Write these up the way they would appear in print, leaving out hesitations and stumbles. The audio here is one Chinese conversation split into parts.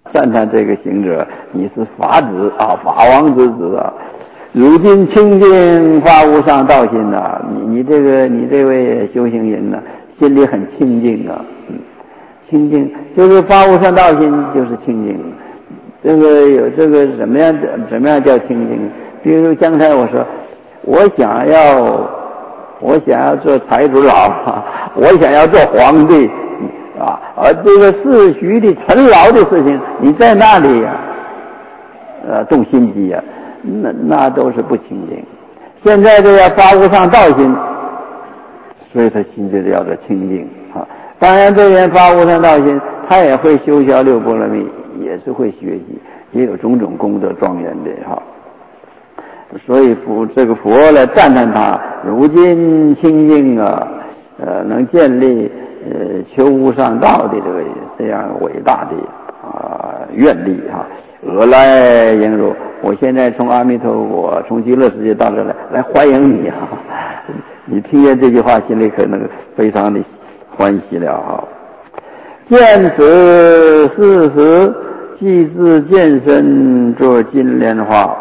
赞叹这个行者，你是法子啊，法王之子啊，如今清净发无上道心呐，你这位修行人呐，心里很清净啊，清净就是发无上道心，就是清净。这个有这个怎么样叫清净？比如刚才我说，我想要做财主老，我想要做皇帝啊，而这个世俗的尘劳的事情，你在那里动心机啊，那都是不清净。现在这要发无上道心，所以他心就叫做清净啊。当然，这人发无上道心，他也会修消六波罗蜜，也是会学习，也有种种功德庄严的哈。所以这个佛来赞叹他，如今清净啊，能建立求无上道的这样伟大的愿力哈。俄来迎入，我现在从阿弥陀佛，从极乐世界到这来欢迎你啊！你听见这句话，心里可能非常的欢喜了哈。见此事实，即自见身作金莲花。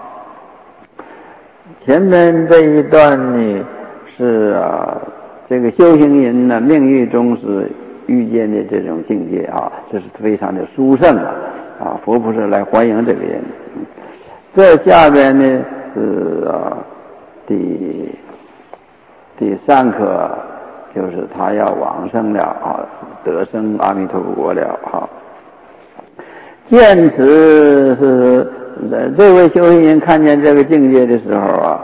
前面这一段呢是这个修行人呢命运中是遇见的这种境界啊，这是非常的殊胜啊！佛菩萨来欢迎这个人。这下边呢是第三课，就是他要往生了啊，得生阿弥陀佛了啊。见此是这位修行人看见这个境界的时候啊，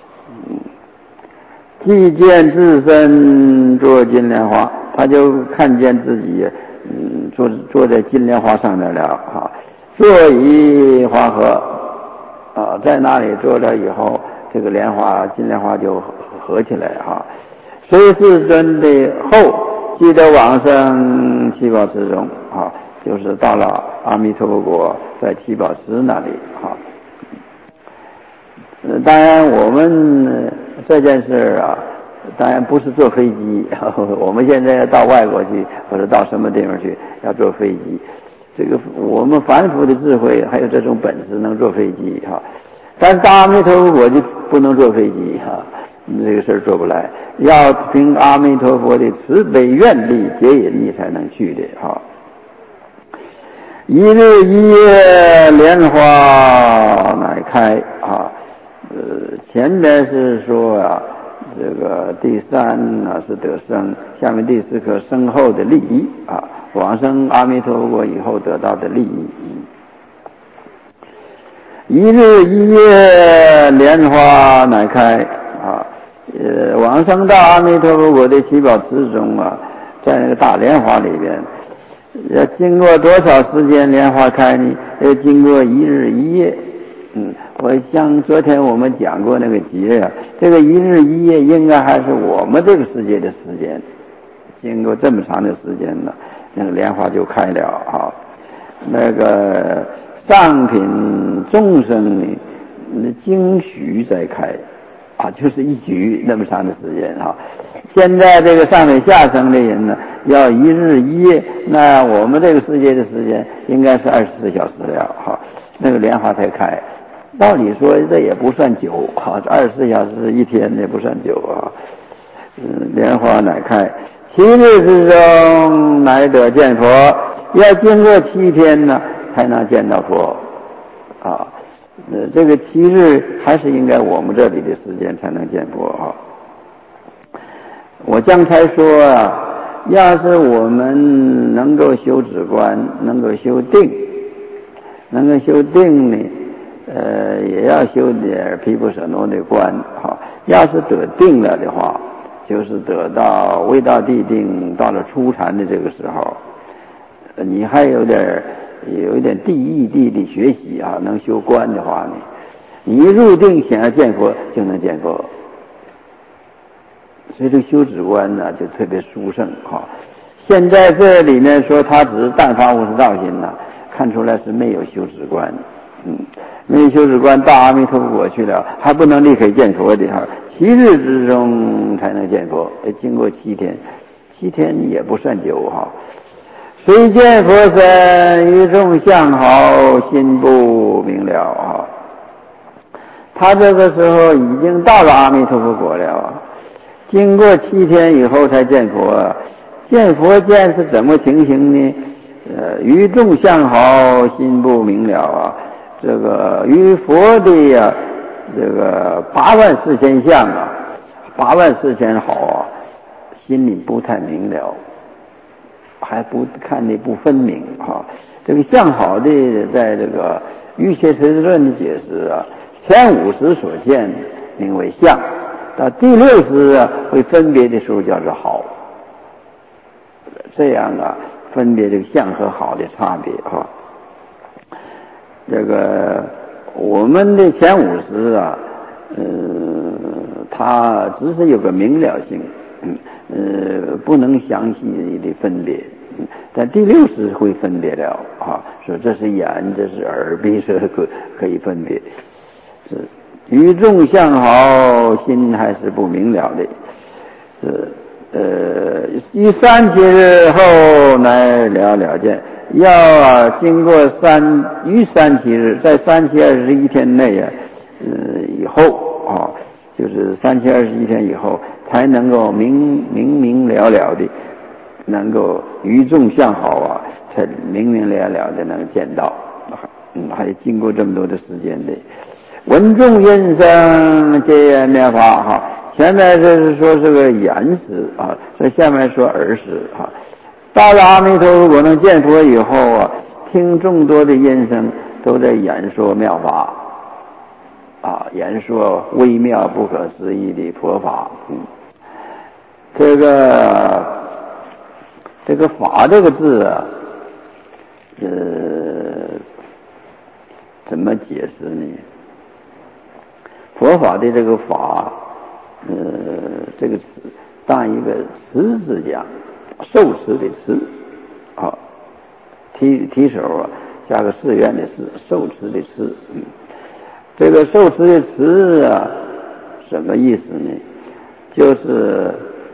既见自身做金莲花，他就看见自己坐在金莲花上面了啊，坐以花合啊，在那里坐了以后，这个金莲花就合起来啊。随世尊的后，即得往生七宝池中啊，就是到了阿弥陀佛国，在七宝池那里啊。当然我们这件事啊，当然不是坐飞机，我们现在要到外国去，或者到什么地方去，要坐飞机。这个我们凡夫的智慧还有这种本事能坐飞机哈，但是到阿弥陀佛国就不能坐飞机哈，这个事儿做不来，要凭阿弥陀佛的慈悲愿力接引你才能去的哈。一日一夜莲花乃开啊，前面是说这个第三是得生，下面第四课生后的利益啊，往生阿弥陀佛国以后得到的利益。一日一夜莲花乃开啊，往生到阿弥陀佛国的七宝池中啊，在那个大莲花里边，要经过多少时间莲花开呢？要经过一日一夜。我像昨天我们讲过那个节啊，这个一日一夜应该还是我们这个世界的时间，经过这么长的时间呢，那个莲花就开了啊。那个上品众生呢，经许再开啊，就是一局那么长的时间哈。现在这个上品下生的人呢，要一日一夜，那我们这个世界的时间应该是24小时了哈，那个莲花才开。道理说这也不算久啊，24小时一天也不算久啊。莲花乃开，7日之中乃得见佛，要经过7天呢才能见到佛啊。这个7日还是应该我们这里的时间才能见佛啊。我刚才说要是我们能够修止观，能够修定呢，也要修点毗婆舍那的观哈。要是得定了的话，就是得到未到地定，到了初禅的这个时候，你还有一点地义地的学习啊，能修观的话呢，你一入定想要见佛就能见佛。所以这个修止观呢就特别殊胜哈。现在这里面说他只是但发无上道心呢，看出来是没有修止观，没有修止观到阿弥陀佛国去了，还不能立刻见佛的哈，7日之中才能见佛，经过7天，7天也不算久哈。 虽见佛身，于众相好，心不明了啊。他这个时候已经到了阿弥陀佛国了啊，经过7天以后才见佛啊。见佛见是怎么情形呢？于众相好，心不明了啊。这个于佛的呀，这个84000相啊，84000好啊，心里不太明了，还不看得不分明啊。这个相好的，在这个瑜伽持论的解释啊，前50所见名为相，到第60啊，会分别的时候叫做好。这样啊，分别这个相和好的差别啊。这个我们的前50啊，它只是有个明了性，不能详细的分别。但第60会分别了啊，说这是眼，这是耳，鼻舌可以分别。是于众相好，心还是不明了的。于3七日后乃了见，要经过3七日，在3七21天内啊，以后啊，就是3七21天以后，才能够明了的，能够于众相好啊，才明了的能见到，还经过这么多的时间的。闻众音声皆妙法哈。前面这是说是个言识啊，这下面说耳识啊。到了阿弥陀佛果能见佛以后啊，听众多的音声都在演说妙法啊，演说微妙不可思议的佛法。这个法这个字啊，怎么解释呢？佛法的这个法，这个词当一个词字讲，受持的持啊，提手啊，加个寺院的寺，受持的持。这个受持的持啊，什么意思呢？就是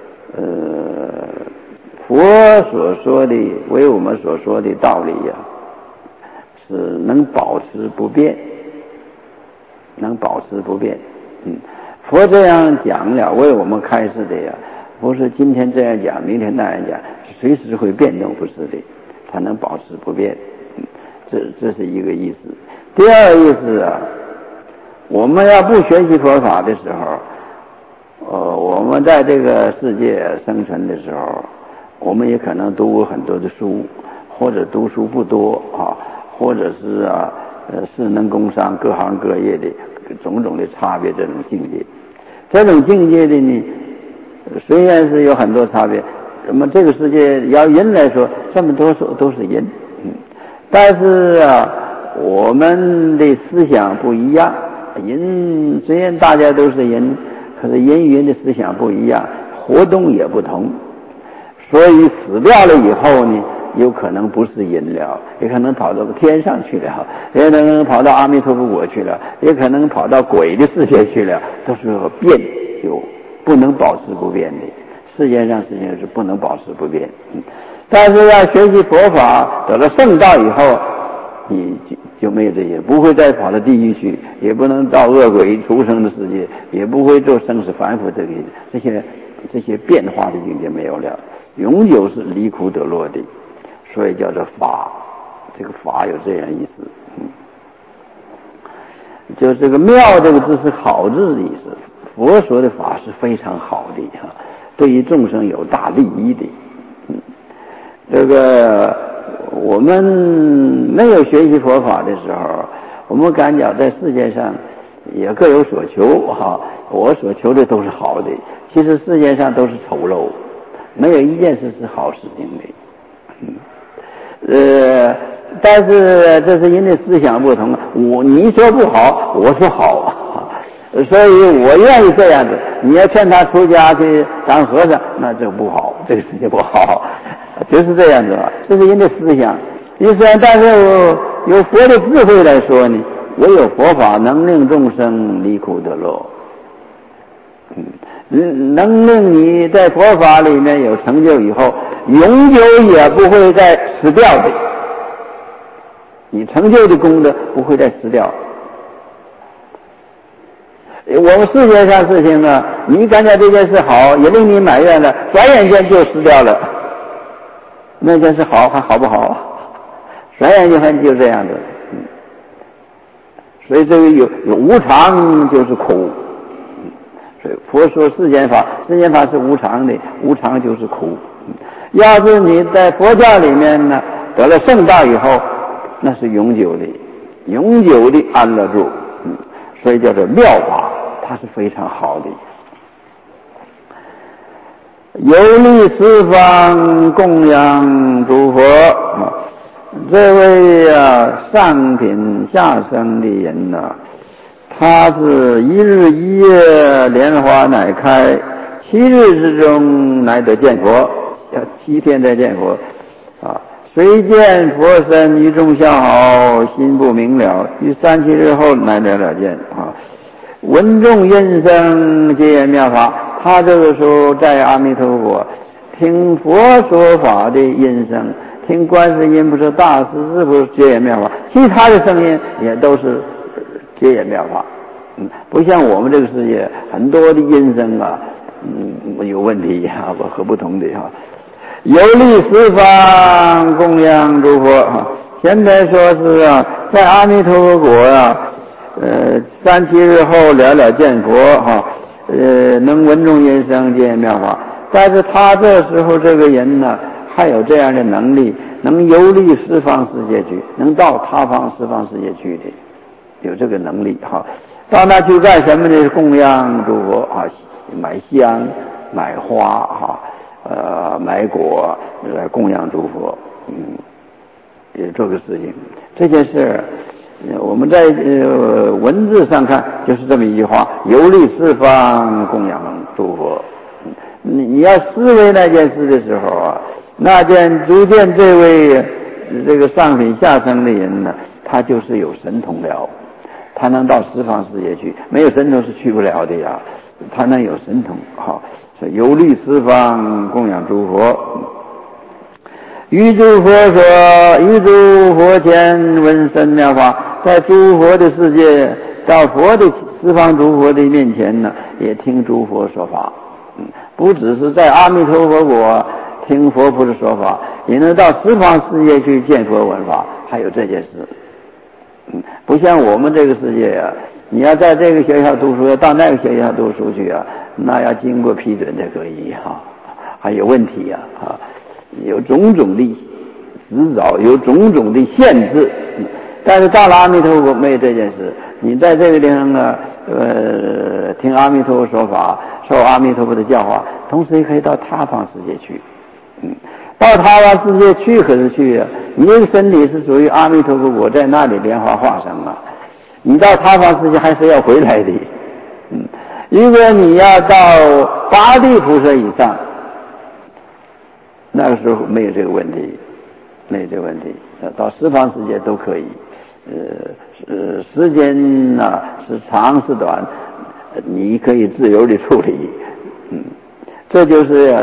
佛所说的，为我们所说的道理呀，是能保持不变。能保持不变，佛这样讲了，为我们开示的呀，不是今天这样讲，明天那样讲，随时会变动，不是的，它能保持不变，这是一个意思。第二个意思啊，我们要不学习佛法的时候，我们在这个世界生存的时候，我们也可能读过很多的书，或者读书不多啊，或者是士农工商各行各业的种种的差别，这种境界，这种境界的呢，虽然是有很多差别，那么这个世界要人来说，这么多数都是人，但是啊，我们的思想不一样，人虽然大家都是人，可是人与人的思想不一样，活动也不同，所以死掉了以后呢，有可能不是人了，也可能跑到天上去了，也可能跑到阿弥陀佛国去了，也可能跑到鬼的世界去了，都是变，有不能保持不变的。世界上事情是不能保持不变，但是要学习佛法，得了圣道以后，你就没有这些，不会再跑到地狱去，也不能到恶鬼畜生的世界，也不会做生死凡夫这些变化的境界没有了，永久是离苦得乐的。所以叫做法，这个法有这样意思，就这个妙这个字是好字的意思。佛说的法是非常好的对于众生有大利益的。这个我们没有学习佛法的时候，我们感觉在世界上也各有所求我所求的都是好的，其实世界上都是丑陋，没有一件事是好事情的。但是这是人的思想不同，你说不好，我说好，所以我愿意这样子。你要劝他出家去当和尚，那这不好，这个事情不好，就是这样子吧。这是人的思想。但是有佛的智慧来说呢，唯有佛法能令众生离苦得乐，能令你在佛法里面有成就以后， 永久也不会再失掉的。你成就的功德不会再失掉。我们世界上事情啊，你感觉这件事好，也令你埋怨了，转眼间就失掉了。那件事好还好不好？转眼间就这样子。所以这个有无常就是苦。所以佛说世间法是无常的，无常就是苦。要是你在佛教里面呢得了圣道以后，那是永久的安乐住。所以叫做妙法，它是非常好的。游历十方供养诸佛，这位上品下生的人呢，他是一日一夜莲花乃开，7日之中乃得见佛，要7天再见佛虽见佛身于众相好，心不明了，于3、7日后乃了见闻众音声皆言妙法。他这个时候在阿弥陀佛听佛说法的音声，听观世音菩萨大师师父皆言妙法，其他的声音也都是皆言妙法。不像我们这个世界很多的音声有问题和不同的游历十方供养诸佛现在说是在阿弥陀佛国3、7日后了见佛能闻众音声皆言妙法。但是他这时候这个人呢，还有这样的能力，能游历十方世界去，能到他方十方世界去的，有这个能力到那去干什么呢？供养诸佛买香买花买果来供养诸佛。也做个事情。这件事我们在文字上看就是这么一句话：游历四方供养诸佛。你要思维那件事的时候那件逐渐这位这个上品下生的人呢，他就是有神通了，他能到十方世界去，没有神通是去不了的呀。他能有神通所以游历十方供养诸佛。于诸佛说，于诸佛前闻深妙法，在诸佛的世界，到佛的十方诸佛的面前呢，也听诸佛说法。不只是在阿弥陀佛国听佛菩萨说法，也能到十方世界去见佛闻法，还有这件事。不像我们这个世界你要在这个学校读书，要到那个学校读书去那要经过批准才可以还有问题有种种的指导，有种种的限制。但是到了阿弥陀佛没有这件事，你在这个地方听阿弥陀佛说法，受阿弥陀佛的教化，同时也可以到他方世界去。到他方世界去可是去你这个身体是属于阿弥陀佛国，在那里莲花化生你到他方世界还是要回来的。如果你要到八地菩萨以上，那个时候没有这个问题，没有这个问题，到十方世界都可以。时间是长是短，你可以自由的处理。这就是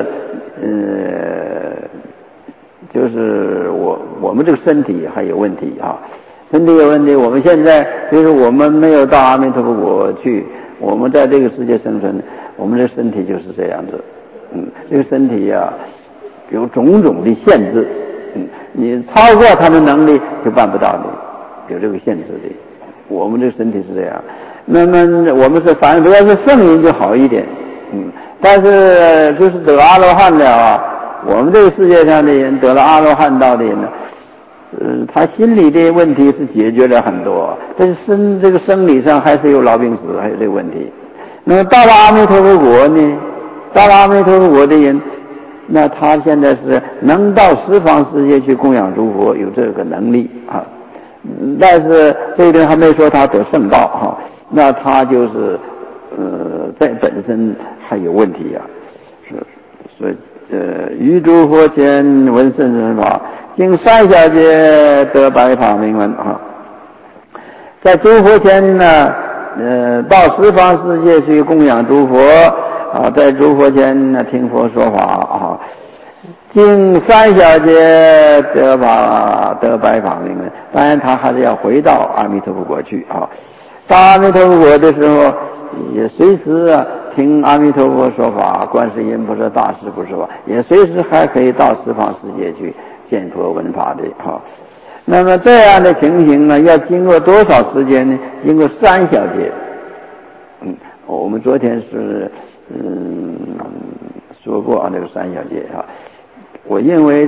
就是我们这个身体还有问题身体有问题。我们现在就是我们没有到阿弥陀佛国去，我们在这个世界生存，我们的身体就是这样子。这个身体有种种的限制，你超过他的能力就办不到的，有这个限制的。我们这个身体是这样。那么我们是反正要是圣人就好一点，但是就是得阿罗汉了我们这个世界上的人得了阿罗汉道的人呢，他心理的问题是解决了很多，但是这个生理上还是有老病死，还有这个问题。那么到了阿弥陀佛国呢，到了阿弥陀佛国的人，那他现在是能到十方世界去供养诸佛，有这个能力但是这个人还没说他得圣道那他就是在本身还有问题所以于诸佛前闻甚深法，经三小劫得白法明文在诸佛前呢到十方世界去供养诸佛在诸佛前听佛说法经三小节得白法明门，当然他还是要回到阿弥陀佛国去啊。到阿弥陀佛国的时候，也随时听阿弥陀佛说法，观世音菩萨大士不说法，也随时还可以到十方世界去见佛闻法的啊。那么这样的情形呢，要经过多少时间呢？经过三小节。我们昨天是说过这个三小节啊。我认为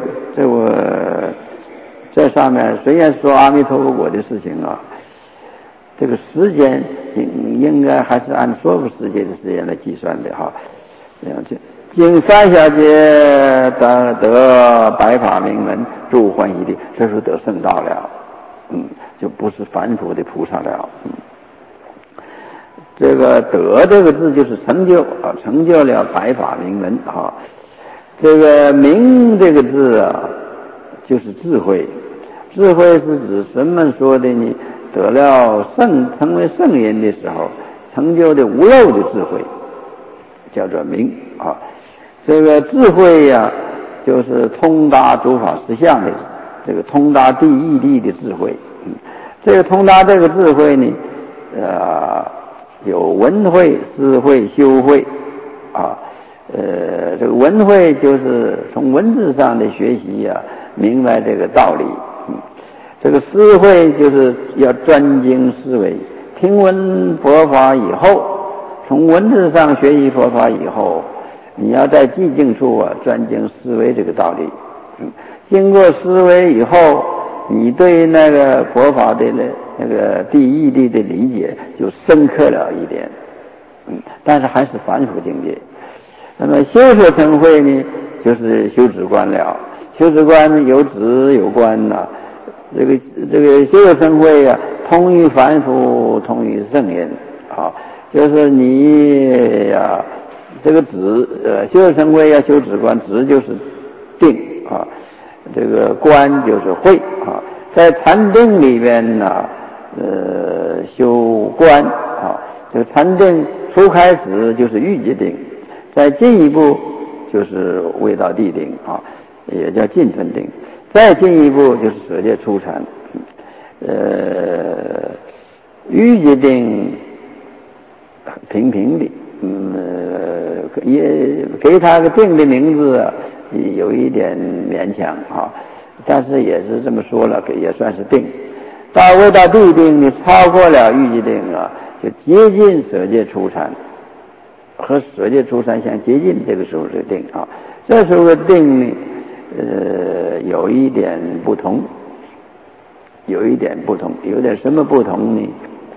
这上面虽然说阿弥陀佛国的事情啊，这个时间应该还是按娑婆世界的时间来计算的哈。经三小节得白法明门，住欢喜地，这时候得圣道了，就不是凡夫的菩萨了。这个得这个字就是成就啊，成就了白法明门啊。这个明这个字啊，就是智慧。智慧是指什么说的呢？得了成为圣人的时候，成就的无漏的智慧，叫做明啊。这个智慧呀，就是通达诸法实相的这个通达第一义的智慧。这个通达这个智慧呢，有闻慧、思慧、修慧啊。这个闻慧就是从文字上的学习明白这个道理。这个思慧就是要专精思维，听闻佛法以后，从文字上学习佛法以后，你要在寂静处专精思维这个道理。经过思维以后，你对那个佛法的那个第一义的理解就深刻了一点。但是还是凡夫境界。那么修所成慧呢，就是修止观了。修止观有止有观呐，这个修所成慧通于凡夫，通于圣人啊。就是你这个止修所成慧要修止观，止就是定啊，这个观就是慧啊。在禅定里边呢，修观啊，这个禅定初开始就是欲界定。再进一步就是位道地定啊，也叫近分定。再进一步就是舍戒初禅。欲界定平平的，也给他个定的名字有一点勉强啊，但是也是这么说了，也算是定。到位道地定呢，超过了欲界定就接近舍戒初禅。和舍戒初禅相接近，这个时候是定啊。这时候的定呢，有一点不同，有点什么不同呢？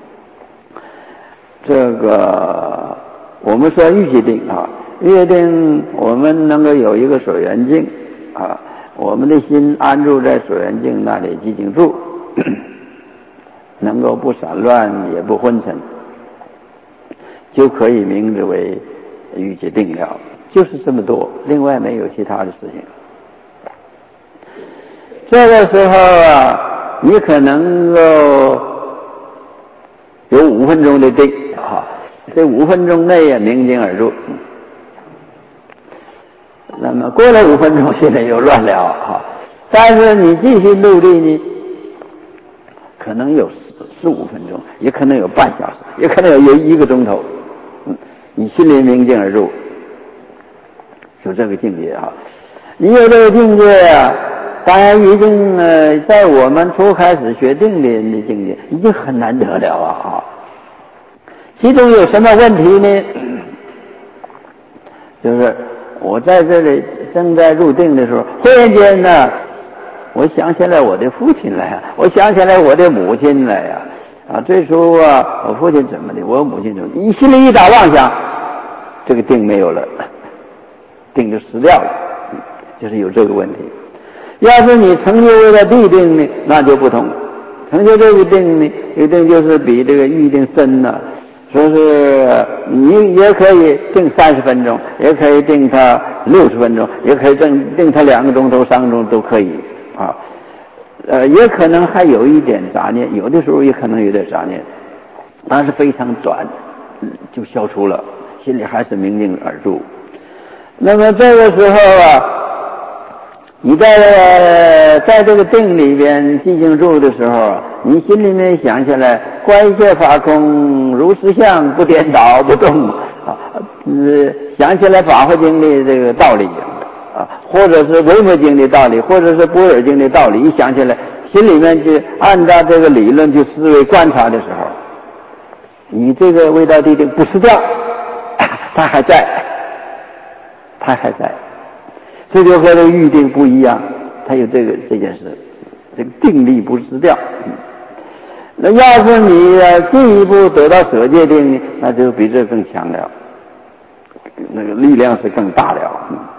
这个我们说欲界定啊，欲界定我们能够有一个所缘境啊，我们的心安住在所缘境那里寂静住，能够不散乱也不昏沉，就可以名之为欲界定了，就是这么多，另外没有其他的事情。这个时候你可能够有5分钟的定这5分钟内宁静而住。那么过了5分钟，现在又乱了但是你继续努力呢，可能有15分钟，也可能有半小时，也可能有1个钟头。你心里明镜而入，就这个境界你有这个境界当然已经在我们初开始学定的人的境界已经很难得了其中有什么问题呢？就是我在这里正在入定的时候，忽然间呢，我想起来我的父亲来我想起来我的母亲来最初我父亲怎么的，我母亲怎么的，你心里一打妄想，这个定没有了，定就失掉了，就是有这个问题。要是你成就为了地定呢，那就不同。成就这个定呢，一定就是比这个欲定深说是你也可以定30分钟，也可以定它60分钟，也可以定它2个钟头、3个钟头都可以也可能还有一点杂念，有的时候也可能有点杂念，但是非常短就消除了，心里还是明镜而住。那么这个时候你在这个定里边寂静住的时候，你心里面想起来观一切法空，如实相，不颠倒不动啊，想起来法华经的这个道理啊，或者是维摩经的道理，或者是般若经的道理，一想起来心里面去按照这个理论去思维观察的时候，你这个味道地定不失掉，它还在，这就和这个预定不一样，它有这件事，这个定力不失掉。那要是你进一步得到舍戒定，那就比这更强了，那个力量是更大了。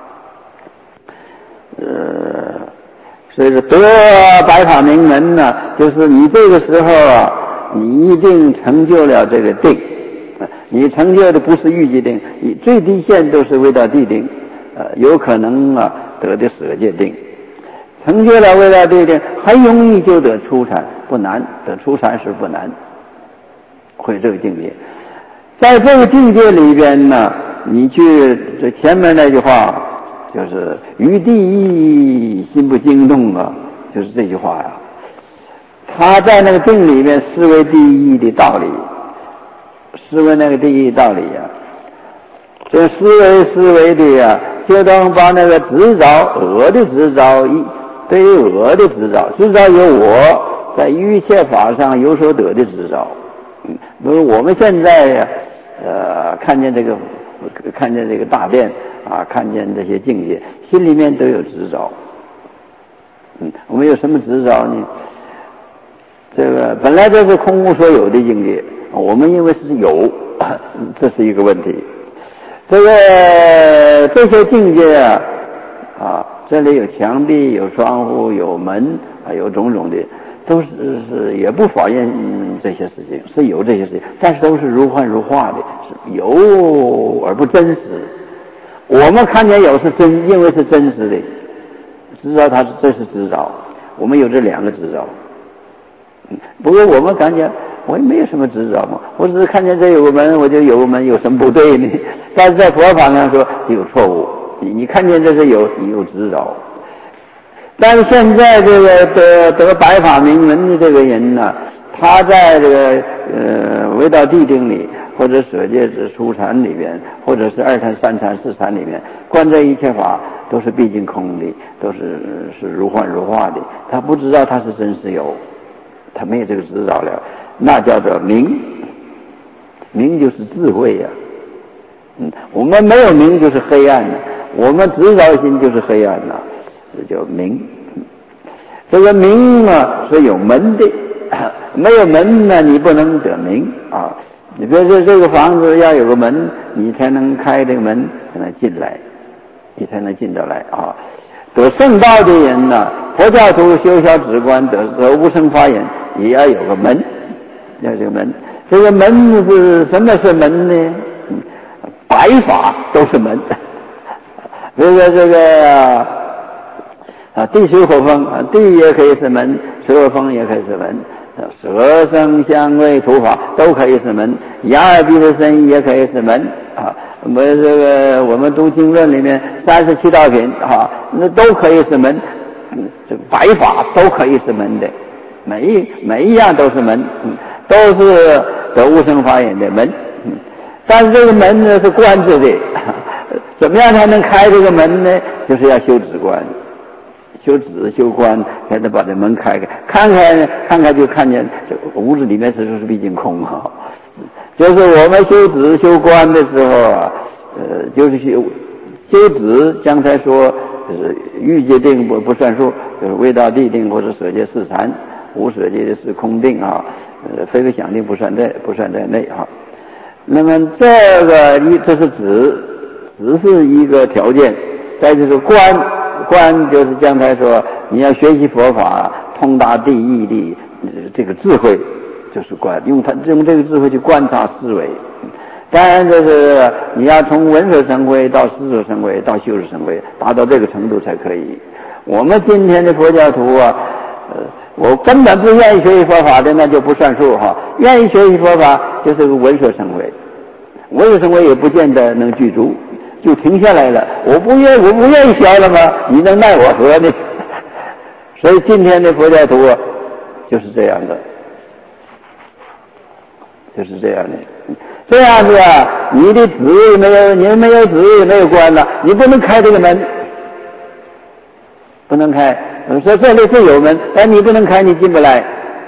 所以说得白法明门呢，就是你这个时候啊，你一定成就了这个定，你成就的不是预计定，你最低限都是未到地定，有可能啊得的舍戒定，成就了未到地定，很容易就得初禅，不难，得初禅是不难，会这个境界。在这个境界里边呢，你去这前面那句话就是于第一心不惊动啊，就是这句话呀。他在那个定里面思维第一的道理，思维那个第一道理呀，这思维的呀，就当把那个执着我的执着对于我的执着有我在一切法上有所得的执着。比如我们现在呀，看见这个大殿啊，看见这些境界，心里面都有执着。我们有什么执着呢？这个本来这是空无所有的境界，我们因为是有，这是一个问题。这些境界啊，这里有墙壁，有窗户，有门啊，有种种的，都是也不否认这些事情，是有这些事情，但是都是如幻如化的，是有而不真实。我们看见有是真，因为是真实的，知道这是执着，我们有这两个执着。不过我们感觉我也没有什么执着嘛，我只是看见这有个门，我就有个门，有什么不对呢？但是在佛法上说有错误，你看见这是你有执着。但是现在这个得白法明门的这个人呢，他在这个未到地定里，或者舍戒之初禅里边，或者是二禅、三禅、四禅里面，观这一切法都是毕竟空的，都是如幻如化的，他不知道他是真实有，他没有这个执着了，那叫做明。明就是智慧呀。我们没有明就是黑暗，我们执着心就是黑暗呐，这叫明。这个明啊是有门的，没有门呢你不能得明啊。你比如说这个房子要有个门，你才能开这个门才能进来，你才能进得来啊。得圣道的人呢，佛教徒修小止观得无生法忍，也要有个门，要有个门。这个门是什么是门呢？白法都是门。比如说这个地水火风地也可以是门，水火风也可以是门，色声香味触法都可以是门，眼耳鼻舌身也可以是门啊。我们读经论里面37道品啊，那都可以是门。这个白法都可以是门的，每一样都是门，都是得无生法忍的门。但是这个门呢是关着的，怎么样才能开这个门呢？就是要修止观，修止修观才能把这门开开。看看就看见这屋子里面是毕竟空啊。就是我们修止修观的时候啊，就是修止，刚才说就是欲界定不算数，就是未到地定或者舍戒四禅，无舍戒的是空定啊，非为想定不算在内啊。那么这是止是一个条件，再就是观就是刚才说你要学习佛法通达地义的这个智慧，就是观，用这个智慧去观察思维。当然就是你要从闻所生慧到思所生慧到修所生慧，达到这个程度才可以。我们今天的佛教徒啊，我根本不愿意学习佛法的，那就不算数哈。愿意学习佛法就是个闻所生慧，闻所生慧也不见得能具足， 就停下来了。我不愿意消了吗？你能奈我何呢？所以今天的佛教徒啊，就是这样的，就是这样的。这样子啊，你的子也没有，你没有子也没有关了，你不能开这个门，不能开。说这里是有门，但你不能开，你进不来。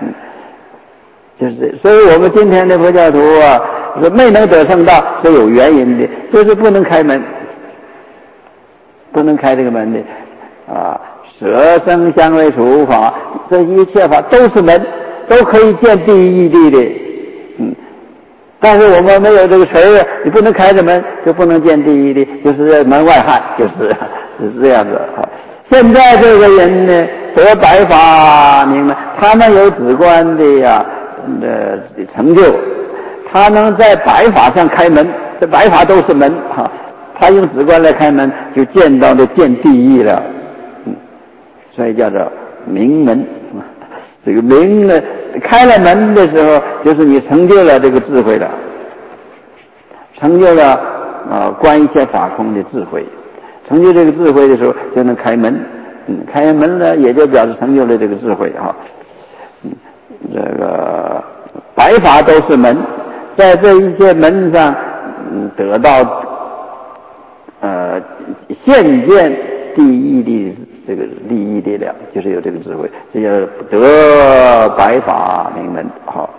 就是所以我们今天的佛教徒啊，说没能得圣道是有原因的，就是不能开门，不能开这个门的啊。舍生香味触法，这一切法都是门，都可以见第一义谛的。但是我们没有这个词儿，你不能开着门，就不能见第一义谛，就是门外汉，就是这样子。现在这个人呢，得白法明白，他们有止观的成就，他能在白法上开门，这白法都是门他用止观来开门，就见到的见第一了。所以叫做明门。这个明呢，开了门的时候，就是你成就了这个智慧了，成就了观一切法空的智慧。成就这个智慧的时候，就能开门。开门呢，也就表示成就了这个智慧这个白法都是门，在这一切门上得到现见第一的这个利益力量，就是有这个智慧，这叫得白法明门。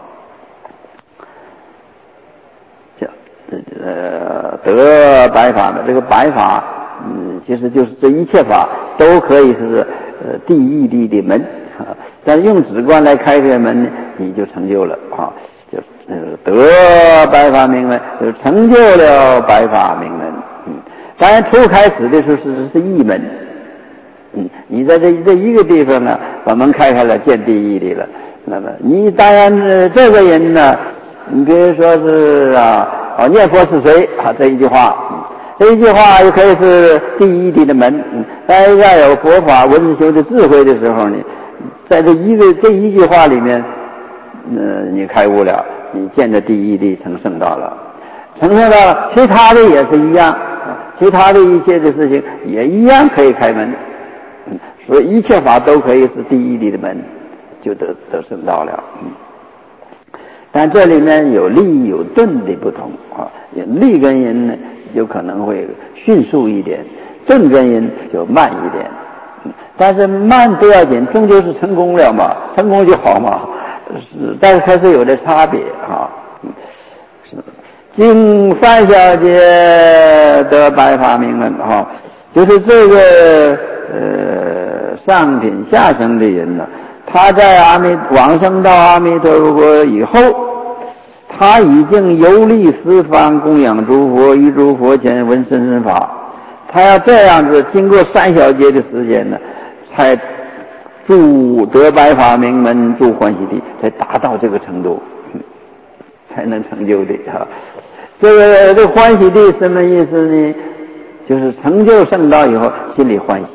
得白法的这个白法，其实就是这一切法都可以是第一义的门但是用止观来开这个门呢，你就成就了就得白法明门，就成就了白法明门。当然初开始的时候是义门。你在这一个地方呢，把门开开了，见第一的了。那么你当然这个人呢，你比如说是念佛是谁这一句话，这一句话也可以是第一的门。当然要有佛法文修的智慧的时候呢，在这一句话里面，你开悟了，你见着第一的成圣道了，成圣道了，其他的也是一样，其他的一切的事情也一样可以开门。所以一切法都可以是第一的门，就得圣道了。但这里面有利有钝的不同利根人呢有可能会迅速一点，钝根人就慢一点。但是慢不要紧，终究是成功了嘛，成功就好嘛。但是还是有点差别经三小节得白法明门就是这个上品下生的人呢，他在往生到阿弥陀佛以后，他已经游历十方供养诸佛，于诸佛前闻甚深法。他要这样子经过三小节的时间呢，才住得白法明门，住欢喜地，才达到这个程度，才能成就的这个欢喜地什么意思呢？就是成就圣道以后，心里欢喜。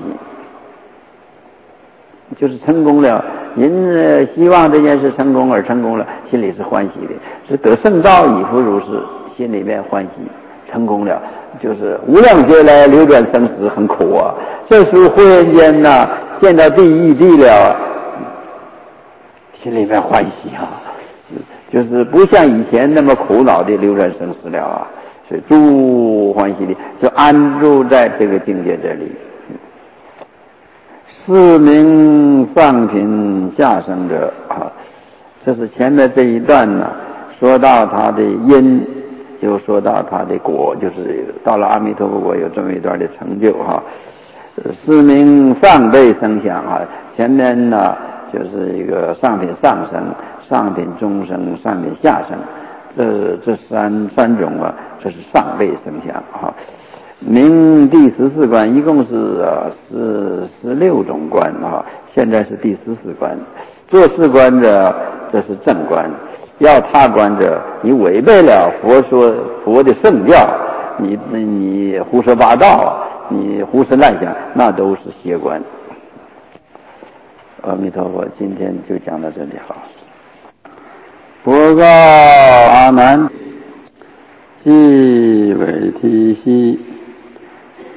就是成功了，人希望这件事成功而成功了，心里是欢喜的，是得圣道以复如是，心里面欢喜，成功了，就是无量劫来流转生死很苦这时候忽然间见到第一义了，心里面欢喜就是不像以前那么苦恼的流转生死了所以住欢喜的就安住在这个境界这里。是名上品下生者这是前面这一段说到他的因，又说到他的果，就是到了阿弥陀佛国有这么一段的成就是名上辈生想前面就是一个上品上生、上品中生、上品下生，这三种这是上辈生想明第14关，一共是16种关现在是第14关。做事关者，这是正关；要他关者，你违背了佛的圣教，你胡说八道，你胡思乱想，那都是邪关。阿弥陀佛，今天就讲到这里好。佛告阿难，即为提悉。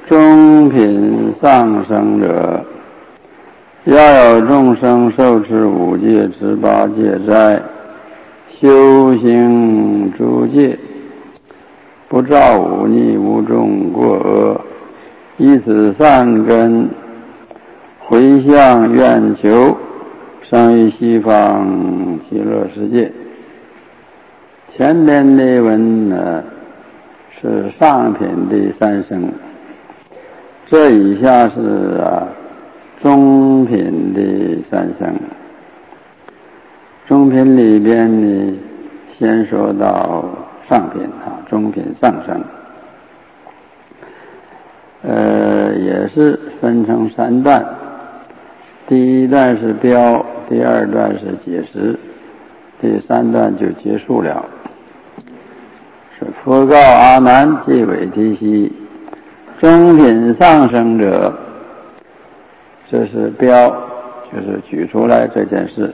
中品上生者，要有众生受持五戒、持八戒斋，修行诸戒，不造忤逆，无众过恶，以此善根回向愿求，生于西方极乐世界。前边的文呢是上品的三生，这以下是中品的三生。中品里边呢，先说到上品中品上生，也是分成三段。第一段是标，第二段是解释，第三段就结束了。是佛告阿难即为提悉，中品上生者，这是标，就是举出来这件事。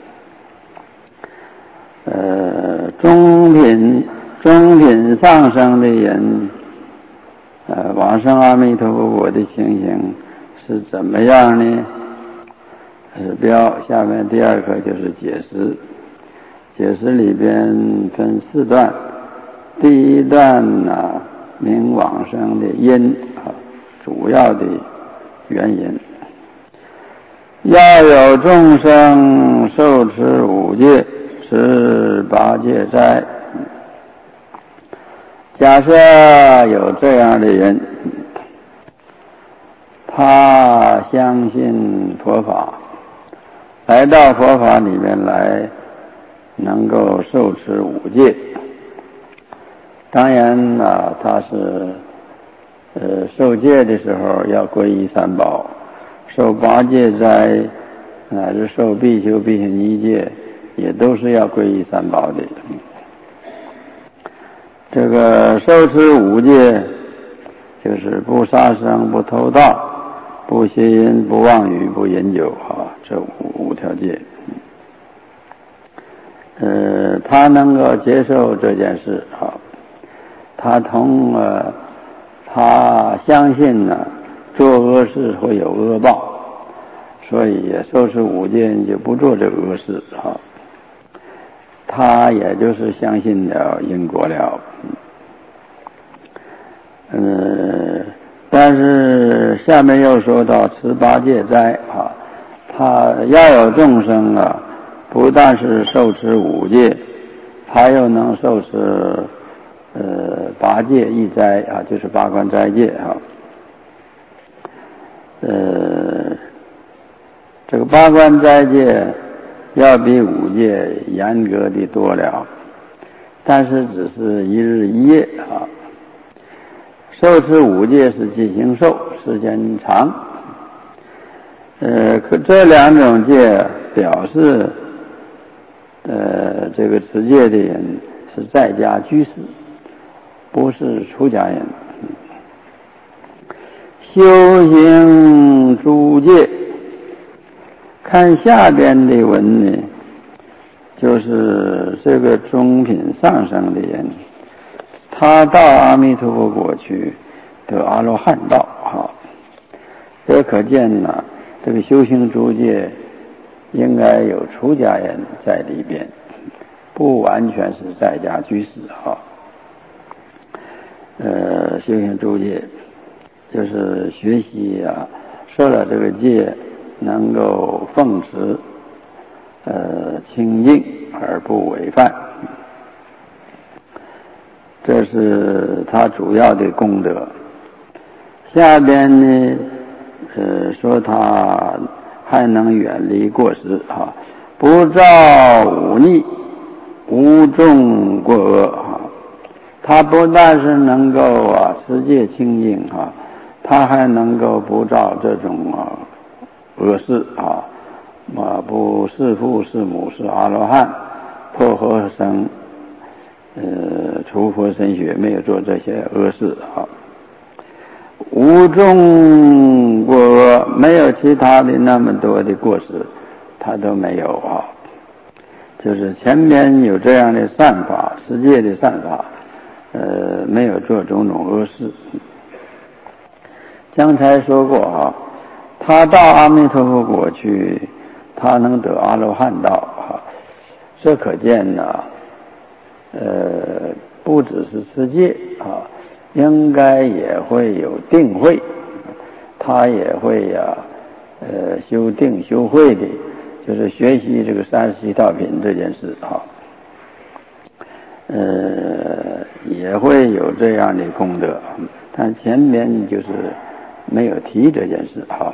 中品上生的人，往生阿弥陀佛国的情形是怎么样呢？是标，下面第二课就是解释。解释里边分四段，第一段明往生的因主要的原因。要有众生受持五戒、持八戒斋。假设有这样的人，他相信佛法，来到佛法里面来，能够受持五戒。当然他是受戒的时候要皈依三宝，受八戒斋乃至受比丘、比丘尼戒，也都是要皈依三宝的。这个受持五戒，就是不杀生、不偷盗、不邪淫、不妄语、不饮酒这五条戒。他能够接受这件事他相信做恶事会有恶报，所以受持五戒就不做这个恶事他也就是相信了因果了。但是下面又说到持八戒斋他要有众生不但是受持五戒，他又能受持八戒一斋就是八关斋戒这个八关斋戒要比五戒严格的多了，但是只是一日一夜受持五戒是进行受，时间长。可这两种戒表示这个持戒的人是在家居士，不是出家人。修行诸戒，看下边的文呢，就是这个中品上生的人，他到阿弥陀佛国去得阿罗汉道这可见这个修行诸戒应该有出家人在里边，不完全是在家居士修行诸戒就是学习受了这个戒能够奉持清净而不违犯，这是他主要的功德。下边呢说他还能远离过失不造忤逆，无众过恶他不但是能够持戒清净他还能够不造这种恶事不弑父弑母弑阿罗汉破和生除佛身血，没有做这些恶事无众过恶，没有其他的那么多的过失他都没有就是前面有这样的善法，持戒的善法没有做种种恶事。 刚才说过啊，他到阿弥陀佛国去，他能得阿罗汉道啊，这可见呢，不只是持戒啊，应该也会有定慧，他也会修定修慧的，就是学习这个37道品这件事啊，也会有这样的功德，但前面就是没有提这件事啊。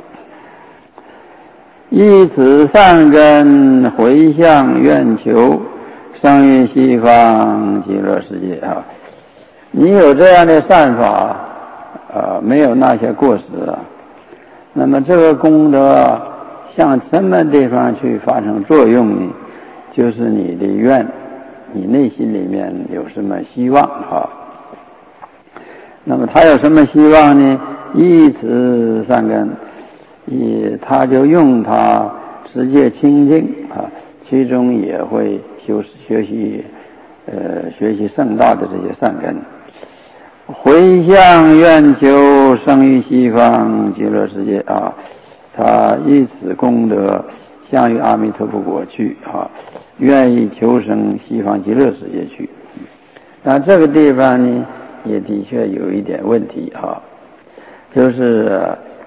依此善根回向愿求，生于西方极乐世界啊！你有这样的善法没有那些过失啊，那么这个功德向什么地方去发生作用呢？就是你的愿，你内心里面有什么希望啊？那么他有什么希望呢？依此善根，他就用他持戒清净啊，其中也会学习圣道的这些善根，回向愿求生于西方极乐世界啊，他以此功德向于阿弥陀佛国去啊，愿意求生西方极乐世界去。那这个地方呢，也的确有一点问题啊，就是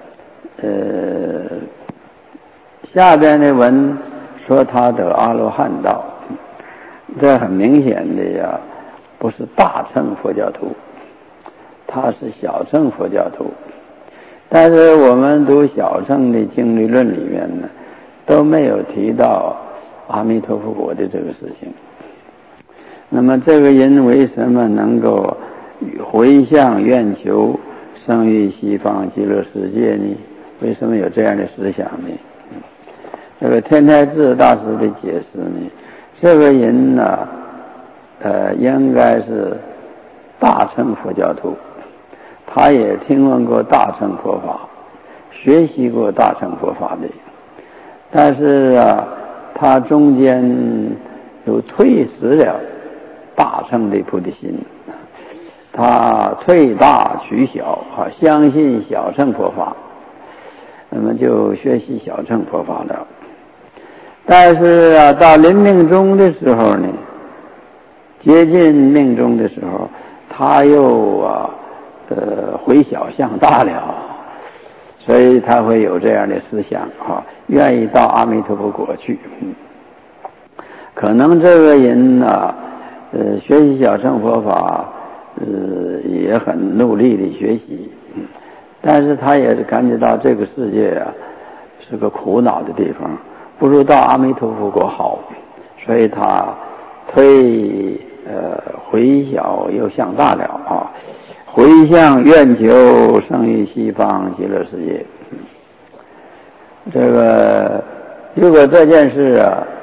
下边的文说他得阿罗汉道，这很明显的呀，不是大乘佛教徒，他是小乘佛教徒。但是我们读小乘的经律论里面呢，都没有提到阿弥陀佛国的这个事情。那么这个人为什么能够回向愿求生于西方极乐世界呢？为什么有这样的思想呢？这个天台智大师的解释呢，这个人呢，应该是大乘佛教徒，他也听闻过大乘佛法，学习过大乘佛法的，但是他中间有退失了大乘的菩提心，他退大取小相信小乘佛法，那么就学习小乘佛法了。但是到临命终的时候呢，接近命终的时候，他又回小向大了，所以他会有这样的思想愿意到阿弥陀佛国去。可能这个人学习小乘佛法也很努力的学习，但是他也感觉到这个世界是个苦恼的地方，不如到阿弥陀佛国好，所以他回小又向大了回向愿求生于西方极乐世界。这个如果这件事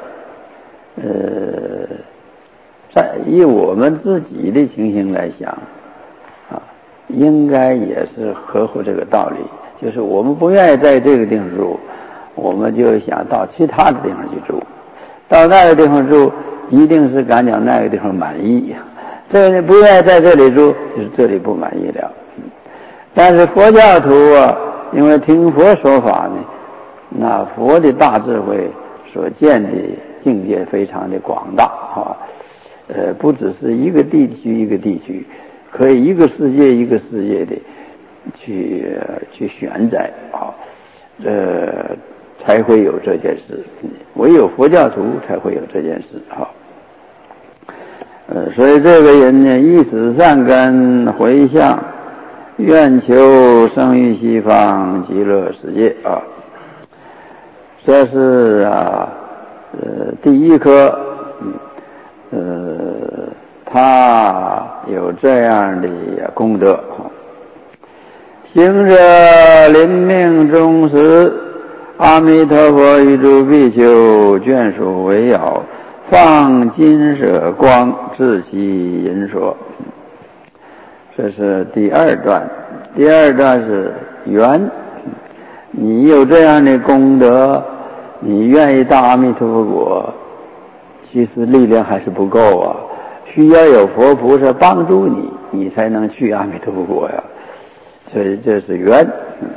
以我们自己的情形来想应该也是合乎这个道理，就是我们不愿意在这个地方住，我们就想到其他的地方去住，到那个地方住一定是感觉那个地方满意，这个不愿意在这里住，就是这里不满意了。但是佛教徒因为听佛说法呢，那佛的大智慧所见的境界非常的广大不只是一个地区一个地区，可以一个世界一个世界的去选择才会有这件事，唯有佛教徒才会有这件事所以这个人呢，依此善根回向愿求生于西方极乐世界这是第一颗他有这样的功德。行者临命终时，阿弥陀佛与诸比丘眷属围绕，放金舍光，至其银说。这是第二段。第二段是缘，你有这样的功德，你愿意到阿弥陀佛国，其实力量还是不够需要有佛菩萨帮助你，你才能去阿弥陀佛国所以这是缘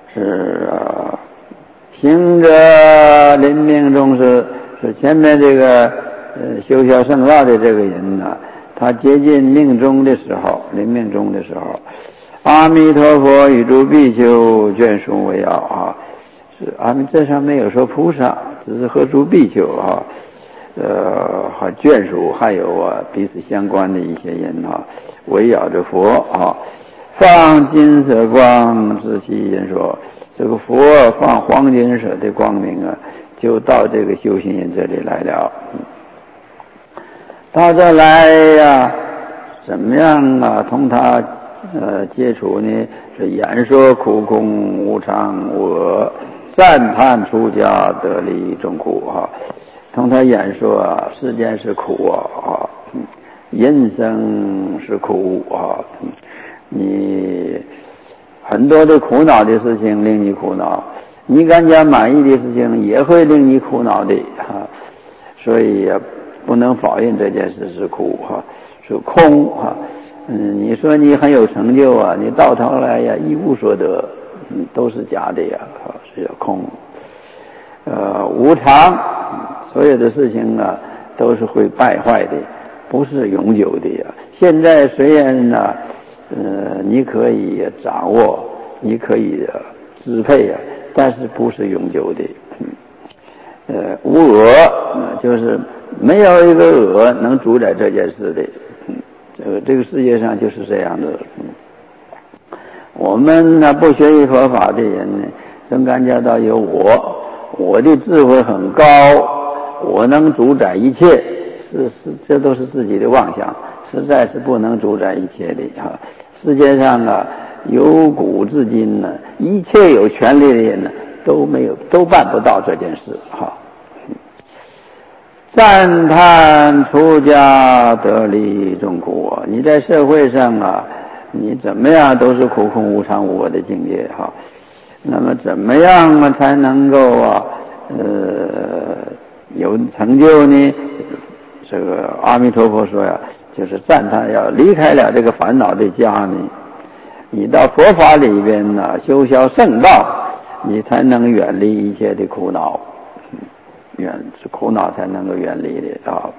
是行者临命终时，是前面这个修小圣道的这个人呢，他接近命终的时候，临命终的时候，阿弥陀佛与诸比丘眷属为要啊，是这上没有说菩萨，只是和诸比丘啊，和眷属还有彼此相关的一些人啊，围绕着佛啊，放金色光之其人说，这个佛放黄金色的光明啊，就到这个修行人这里来了。到这来呀，怎么样啊？同他接触呢？是演说苦空无常无我，赞叹出家得利众苦哈。同他演说啊，世间是苦啊，人生是苦啊，你很多的苦恼的事情令你苦恼，你感觉满意的事情也会令你苦恼的哈，所以不能否认这件事是苦哈，是空哈。你说你很有成就啊，你到头来呀一无所得，都是假的呀，是叫空。无常，所有的事情啊都是会败坏的，不是永久的呀。现在虽然呢，你可以掌握，你可以支配啊，但是不是永久的。无我，就是没有一个我能主宰这件事的。这个世界上就是这样的。我们呢不学习佛法的人呢，总感觉到有我的智慧很高，我能主宰一切，这都是自己的妄想，实在是不能主宰一切的哈。世界上啊，由古至今呢，一切有权利的人呢，都办不到这件事哈。赞叹出家得利众苦啊！你在社会上啊，你怎么样都是苦空无常无我的境界哈。那么怎么样才能够有成就呢？这个阿弥陀佛说呀，就是赞叹要离开了这个烦恼的家呢，你到佛法里边呢，修销圣道，你才能远离一切的苦恼。是苦恼才能够远离的啊。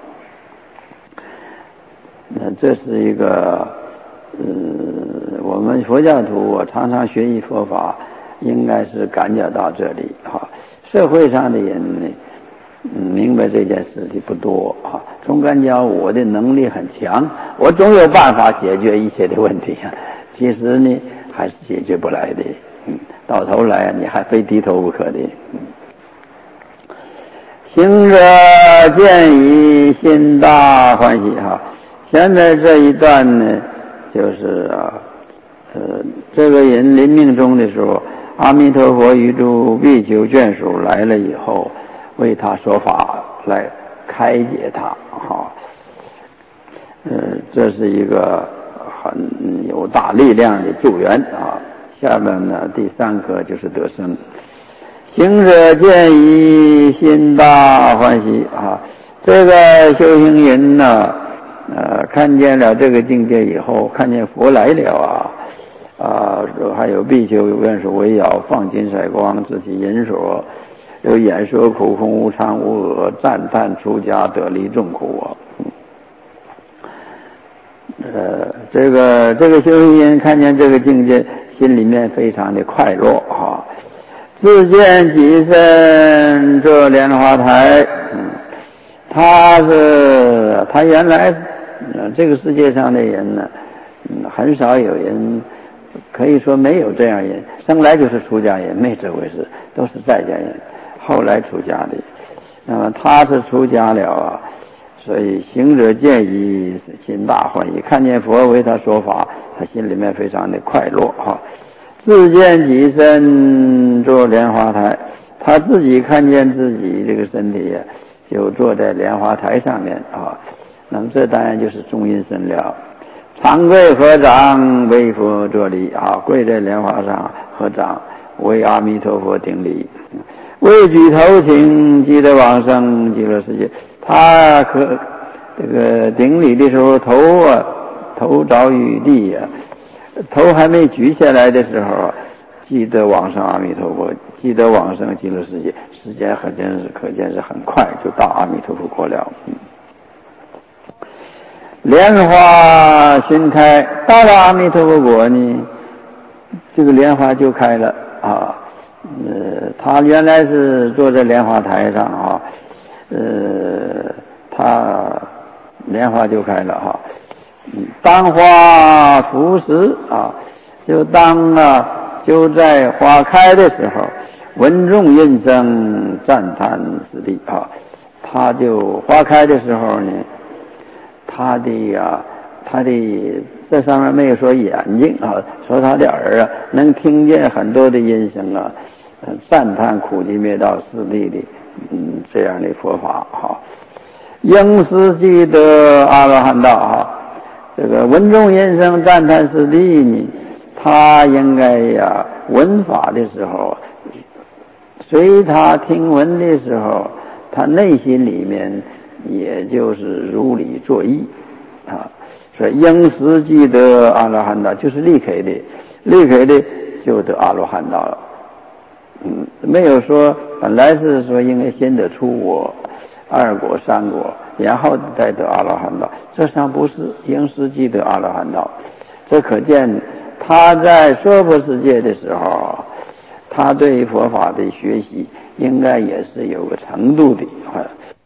那这是一个我们佛教徒常常学习佛法，应该是感觉到这里哈。社会上的人呢，明白这件事的不多哈，总感觉我的能力很强，我总有办法解决一切的问题啊。其实呢，还是解决不来的。到头来你还非低头不可的。行者见已，心大欢喜哈。前面这一段呢，就是这个人临命终的时候，阿弥陀佛与诸比丘眷属来了以后，为他说法，来开解他哈。这是一个很有大力量的助缘啊。下面呢，第三个就是得生。行者见已，心大欢喜啊！这个修行人呢，看见了这个境界以后，看见佛来了还有比丘愿是围绕放金色光自己人所，有演说苦空无常无我，赞叹出家得利众苦啊！这个修行人看见这个境界，心里面非常的快乐啊！自见己身这莲花台，他原来这个世界上的人呢，很少有人，可以说没有这样人，生来就是出家人，没这回事，都是在家人，后来出家的。那么他是出家了啊，所以行者见已，心大欢喜，看见佛为他说法，他心里面非常的快乐哈。自见己身坐莲花台，他自己看见自己这个身体就坐在莲花台上面啊。那么这当然就是中阴身了。长跪合掌为佛作礼啊，跪在莲花上合掌为阿弥陀佛顶礼，为举头请即得往生极乐世界。他这个顶礼的时候，头着于地头还没举下来的时候， 即得往生阿弥陀佛，即得往生极乐世界，时间可见是很快就到阿弥陀佛国了。莲花熏开，到了阿弥陀佛国呢，这个莲花就开了啊。他原来是坐在莲花台上啊，他莲花就开了哈。当花初时啊，就在花开的时候，闻众音声赞叹此地啊。他就花开的时候呢，他的这上面没有说眼睛啊，说他的耳啊，能听见很多的音声啊，赞叹苦集灭道四谛的这样的佛法哈。应思即得阿罗汉道哈。这个闻众音声赞叹四谛呢，他应该呀闻法的时候，随他听闻的时候，他内心里面也就是如理作意啊。说应时即得阿罗汉道，就是立刻的就得阿罗汉道了。没有说本来是说应该先得出我二果三果，然后再得阿罗汉道，这上不是应时即得阿罗汉道。这可见他在娑婆世界的时候，他对佛法的学习应该也是有个程度的。